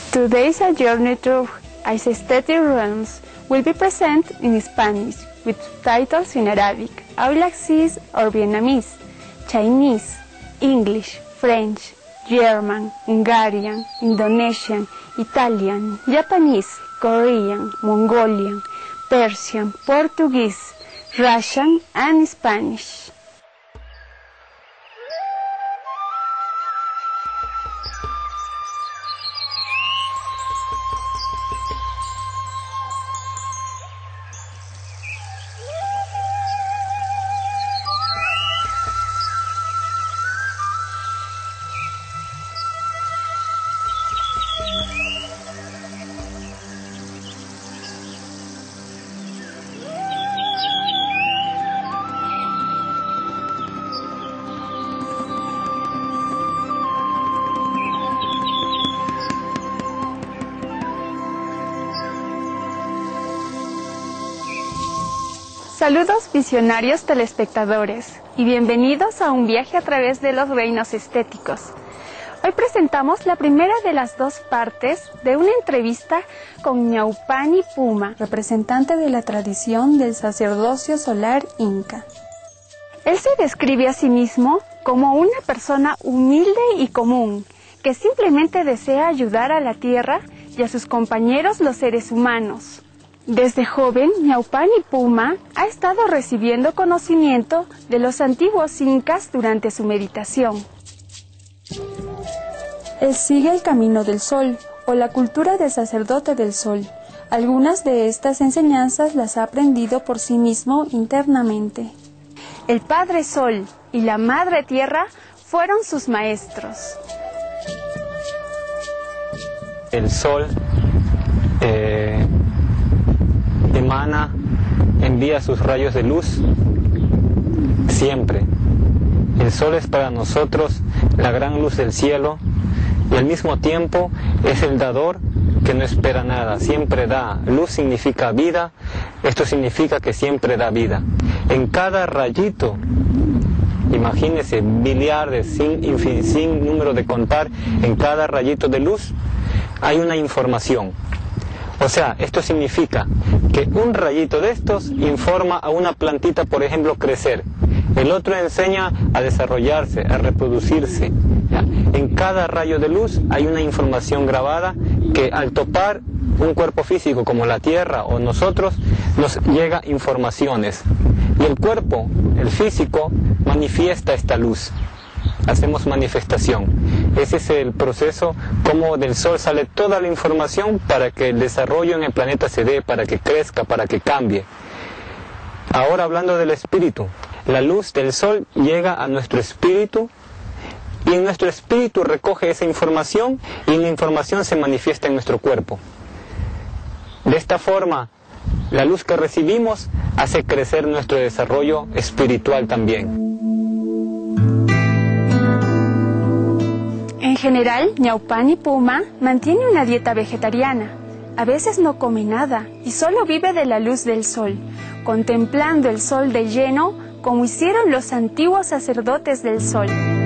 Today's a journey through aesthetic realms will be present in Spanish with titles in Arabic, Aulaxese or Vietnamese, Chinese, English, French, German, Hungarian, Indonesian, Italian, Japanese, Korean, Mongolian, Persian, Portuguese, Russian, and Spanish. Saludos visionarios telespectadores y bienvenidos a un viaje a través de los reinos estéticos. Hoy presentamos la primera de las dos partes de una entrevista con Ñaupani Puma, representante de la tradición del sacerdocio solar inca. Él se describe a sí mismo como una persona humilde y común, que simplemente desea ayudar a la tierra y a sus compañeros los seres humanos. Desde joven, Ñaupani Puma ha estado recibiendo conocimiento de los antiguos incas durante su meditación. Él sigue el camino del sol, o la cultura del sacerdote del sol. Algunas de estas enseñanzas las ha aprendido por sí mismo internamente. El Padre Sol y la Madre Tierra fueron sus maestros. El sol envía sus rayos de luz siempre. El sol es para nosotros la gran luz del cielo y al mismo tiempo es el dador que no espera nada, siempre da. Luz significa vida, esto significa que siempre da vida. En cada rayito, imagínense, biliardes, sin número de contar, en cada rayito de luz hay una información. O sea, esto significa que un rayito de estos informa a una plantita, por ejemplo, crecer. El otro enseña a desarrollarse, a reproducirse. ¿Ya? En cada rayo de luz hay una información grabada que al topar un cuerpo físico como la Tierra o nosotros, nos llega informaciones. Y el cuerpo, el físico, manifiesta esta luz. Hacemos manifestación. Ese es el proceso, como del sol sale toda la información para que el desarrollo en el planeta se dé, para que crezca, para que cambie. Ahora hablando del espíritu, la luz del sol llega a nuestro espíritu y en nuestro espíritu recoge esa información y la información se manifiesta en nuestro cuerpo. De esta forma, la luz que recibimos hace crecer nuestro desarrollo espiritual también. En general, Ñaupani Puma mantiene una dieta vegetariana. A veces no come nada y solo vive de la luz del sol, contemplando el sol de lleno como hicieron los antiguos sacerdotes del sol.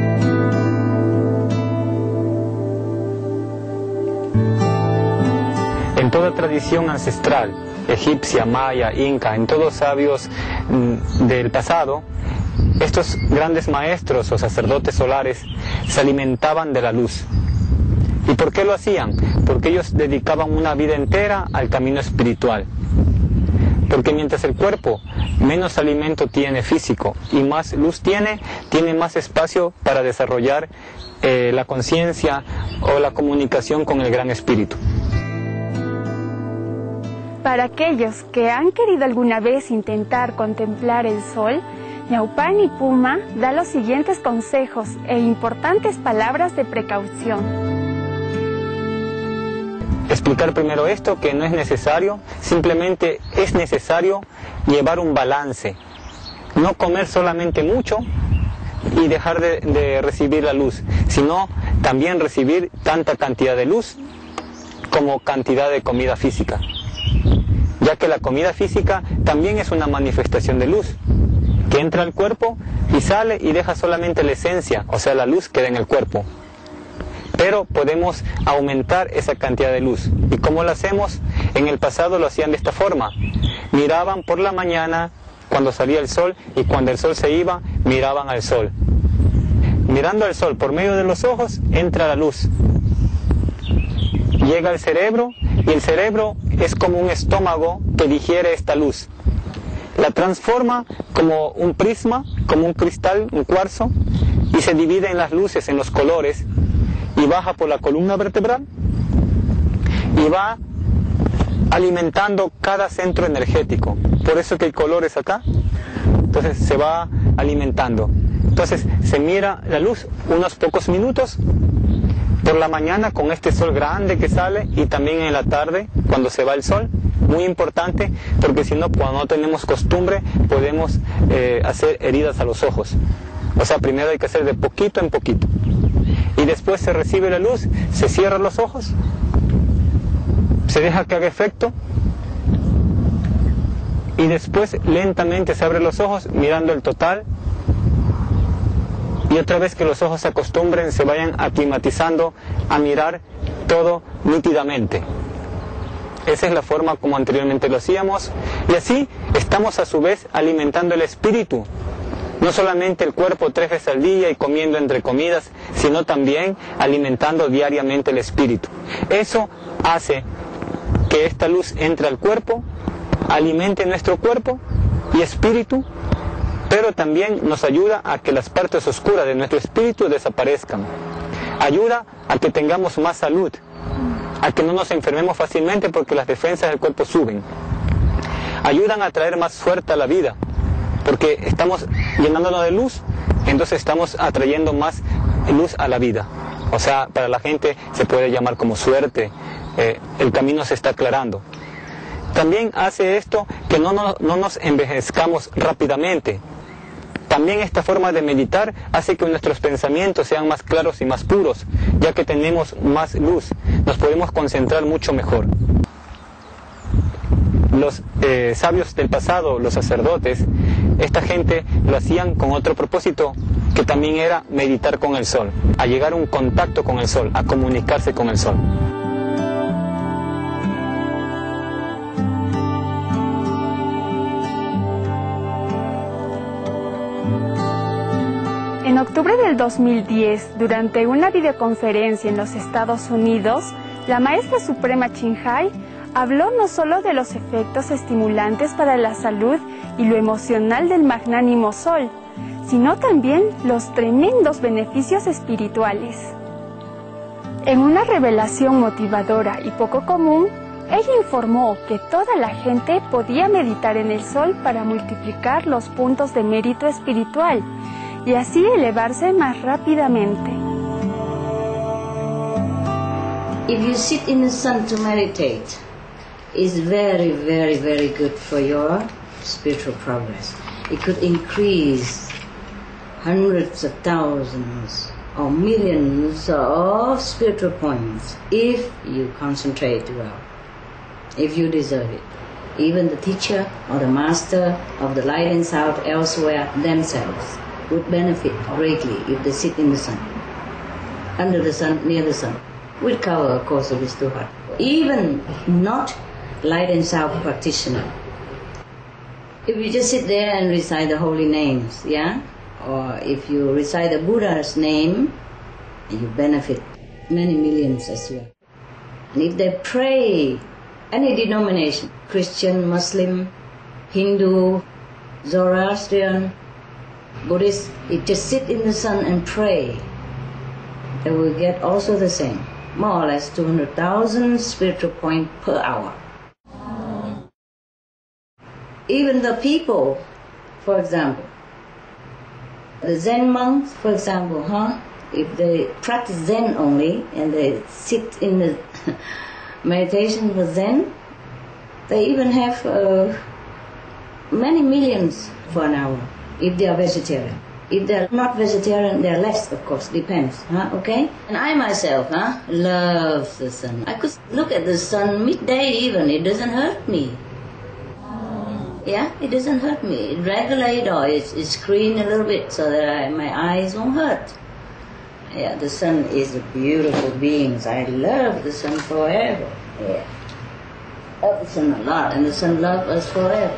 En toda tradición ancestral, egipcia, maya, inca, en todos sabios del pasado, estos grandes maestros o sacerdotes solares se alimentaban de la luz. ¿Y por qué lo hacían? Porque ellos dedicaban una vida entera al camino espiritual. Porque mientras el cuerpo menos alimento tiene físico y más luz tiene más espacio para desarrollar la conciencia o la comunicación con el gran espíritu. Para aquellos que han querido alguna vez intentar contemplar el sol, Ñaupani Puma da los siguientes consejos e importantes palabras de precaución. Explicar primero esto, que no es necesario, simplemente es necesario llevar un balance. No comer solamente mucho y dejar de recibir la luz, sino también recibir tanta cantidad de luz como cantidad de comida física. Ya que la comida física también es una manifestación de luz, que entra al cuerpo y sale y deja solamente la esencia, o sea, la luz queda en el cuerpo. pero podemos aumentar esa cantidad de luz. ¿Y cómo lo hacemos? En el pasado lo hacían de esta forma. Miraban por la mañana cuando salía el sol, y cuando el sol se iba, miraban al sol. Mirando al sol por medio de los ojos, entra la luz. Llega al cerebro, y el cerebro es como un estómago que digiere esta luz. La transforma como un prisma, como un cristal, un cuarzo, y se divide en las luces, en los colores, y baja por la columna vertebral, y va alimentando cada centro energético. Por eso que el color es acá. Entonces se va alimentando. Entonces se mira la luz unos pocos minutos por la mañana con este sol grande que sale, y también en la tarde cuando se va el sol. Muy importante, porque si no, cuando no tenemos costumbre, podemos hacer heridas a los ojos. O sea, primero hay que hacer de poquito en poquito. Y después se recibe la luz, se cierran los ojos, se deja que haga efecto, y después lentamente se abren los ojos mirando el total, y otra vez que los ojos se acostumbren, se vayan aclimatizando a mirar todo nítidamente. Esa es la forma como anteriormente lo hacíamos, y así estamos a su vez alimentando el espíritu. No solamente el cuerpo 3 veces al día y comiendo entre comidas, sino también alimentando diariamente el espíritu. Eso hace que esta luz entre al cuerpo, alimente nuestro cuerpo y espíritu, pero también nos ayuda a que las partes oscuras de nuestro espíritu desaparezcan. Ayuda a que tengamos más salud, a que no nos enfermemos fácilmente porque las defensas del cuerpo suben. Ayudan a traer más suerte a la vida, porque estamos llenándonos de luz, entonces estamos atrayendo más luz a la vida. O sea, para la gente se puede llamar como suerte, el camino se está aclarando. También hace esto que no nos envejezcamos rápidamente. También esta forma de meditar hace que nuestros pensamientos sean más claros y más puros, ya que tenemos más luz, nos podemos concentrar mucho mejor. Los sabios del pasado, los sacerdotes, esta gente lo hacían con otro propósito, que también era meditar con el sol, a llegar a un contacto con el sol, a comunicarse con el sol. En octubre del 2010, durante una videoconferencia en los Estados Unidos, la maestra suprema Ching Hai habló no solo de los efectos estimulantes para la salud y lo emocional del magnánimo sol, sino también los tremendos beneficios espirituales. En una revelación motivadora y poco común, ella informó que toda la gente podía meditar en el sol para multiplicar los puntos de mérito espiritual y así elevarse más rápidamente. If you sit in the sun to meditate, it's very, very, very good for your spiritual progress. It could increase hundreds of thousands or millions of spiritual points if you concentrate well, if you deserve it. Even the teacher or the master of the light and sound elsewhere themselves would benefit greatly if they sit in the sun, under the sun, near the sun, with cover, of course, if it's too hot. Even not light and sound practitioner, if you just sit there and recite the holy names, yeah, or if you recite the Buddha's name, you benefit many millions as well. And if they pray, any denomination, Christian, Muslim, Hindu, Zoroastrian, Buddhist, if just sit in the sun and pray, they will get also the same, more or less 200,000 spiritual points per hour. Even the people, for example, the Zen monks, for example, if they practice Zen only and they sit in the meditation for Zen, they even have many millions for an hour if they are vegetarian. If they are not vegetarian, they are less, of course, depends, okay? And I myself, love the sun. I could look at the sun midday even, it doesn't hurt me. Yeah, it doesn't hurt me. It regulates or it screens a little bit so that my eyes won't hurt. Yeah, the sun is a beautiful being. I love the sun forever. Yeah. Love the sun a lot, and the sun loves us forever.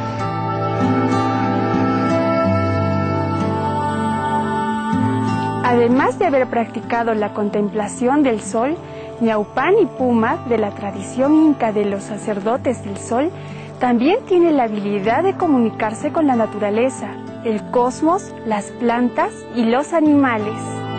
Además de haber practicado la contemplación del sol, Ñaupani Puma, de la tradición inca de los sacerdotes del sol, también tiene la habilidad de comunicarse con la naturaleza, el cosmos, las plantas y los animales.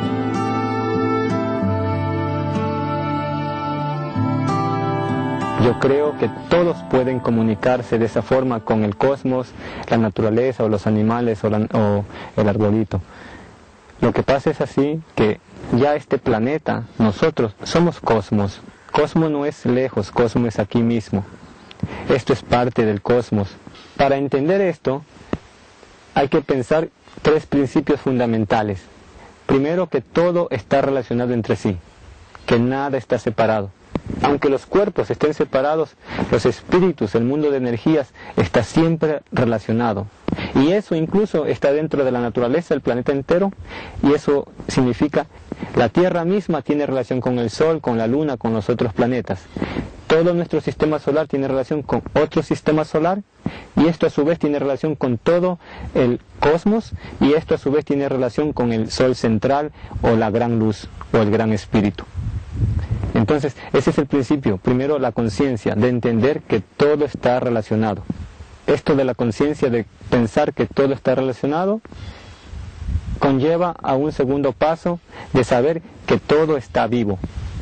Yo creo que todos pueden comunicarse de esa forma con el cosmos, la naturaleza o los animales o el arbolito. Lo que pasa es así que ya este planeta, nosotros somos cosmos. Cosmos no es lejos, cosmos es aquí mismo. Esto es parte del cosmos. Para entender esto, hay que pensar 3 principios fundamentales. Primero, que todo está relacionado entre sí, que nada está separado. Aunque los cuerpos estén separados, los espíritus, el mundo de energías, está siempre relacionado. Y eso incluso está dentro de la naturaleza, el planeta entero, y eso significa la Tierra misma tiene relación con el Sol, con la Luna, con los otros planetas. Todo nuestro sistema solar tiene relación con otro sistema solar, y esto a su vez tiene relación con todo el cosmos, y esto a su vez tiene relación con el Sol central, o la gran luz, o el gran espíritu. Entonces, ese es el principio. Primero, la conciencia, de entender que todo está relacionado. Esto de la conciencia, de pensar que todo está relacionado, conlleva a un segundo paso de saber que todo está vivo.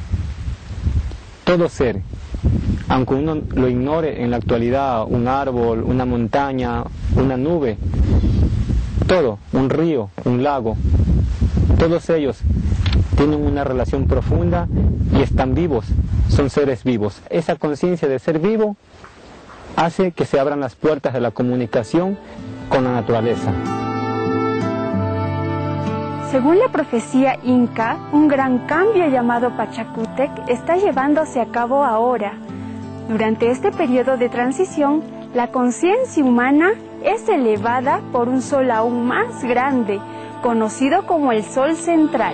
Todo ser, aunque uno lo ignore en la actualidad, un árbol, una montaña, una nube, todo, un río, un lago, todos ellos tienen una relación profunda y están vivos, son seres vivos. Esa conciencia de ser vivo hace que se abran las puertas de la comunicación con la naturaleza. Según la profecía inca, un gran cambio llamado Pachacútec está llevándose a cabo ahora. Durante este periodo de transición, la conciencia humana es elevada por un sol aún más grande, conocido como el Sol central.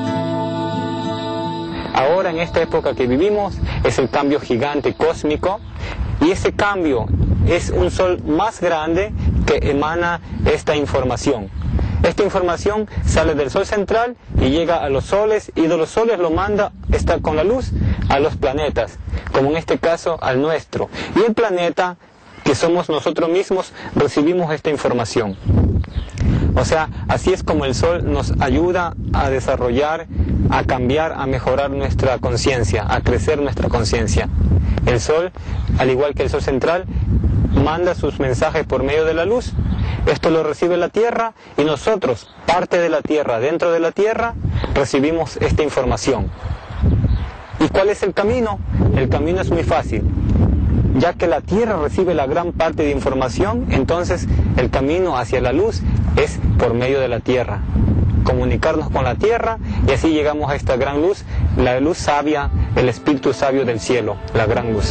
Ahora, en esta época que vivimos, es el cambio gigante cósmico, y ese cambio es un sol más grande que emana esta información. Esta información sale del Sol central y llega a los soles, y de los soles lo manda, está con la luz, a los planetas, como en este caso al nuestro. Y el planeta, que somos nosotros mismos, recibimos esta información. O sea, así es como el Sol nos ayuda a desarrollar, a cambiar, a mejorar nuestra conciencia, a crecer nuestra conciencia. El Sol, al igual que el Sol central, manda sus mensajes por medio de la luz. Esto lo recibe la Tierra, y nosotros, parte de la Tierra, dentro de la Tierra, recibimos esta información. ¿Y cuál es el camino? El camino es muy fácil. Ya que la Tierra recibe la gran parte de información, entonces el camino hacia la luz es por medio de la Tierra. Comunicarnos con la Tierra, y así llegamos a esta gran luz, la luz sabia, el espíritu sabio del cielo, la gran luz.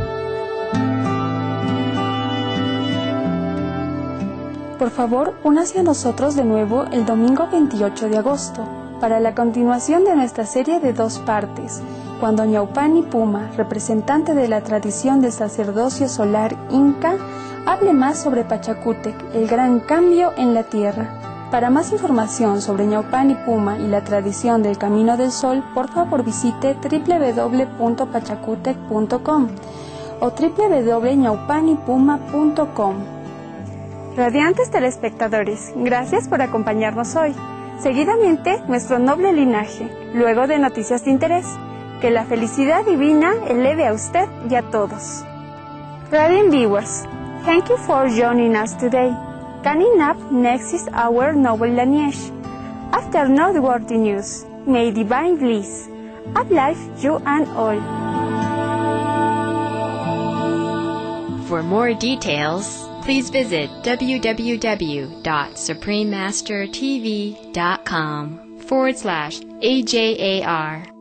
Por favor, únase a nosotros de nuevo el domingo 28 de agosto, para la continuación de nuestra serie de 2 partes, cuando Ñaupani Puma, representante de la tradición de sacerdocio solar inca, hable más sobre Pachacútec, el gran cambio en la Tierra. Para más información sobre Ñaupani Puma y la tradición del Camino del Sol, por favor visite www.pachacutec.com o www.ñaupanipuma.com. Radiantes telespectadores, gracias por acompañarnos hoy. Seguidamente, nuestro noble linaje, luego de noticias de interés. Que la felicidad divina eleve a usted y a todos. Radiant viewers, thank you for joining us today. Coming up next is our noble lineage. After noteworthy news, may divine bliss uplift you and all. For more details, please visit www.suprememastertv.com/AJAR.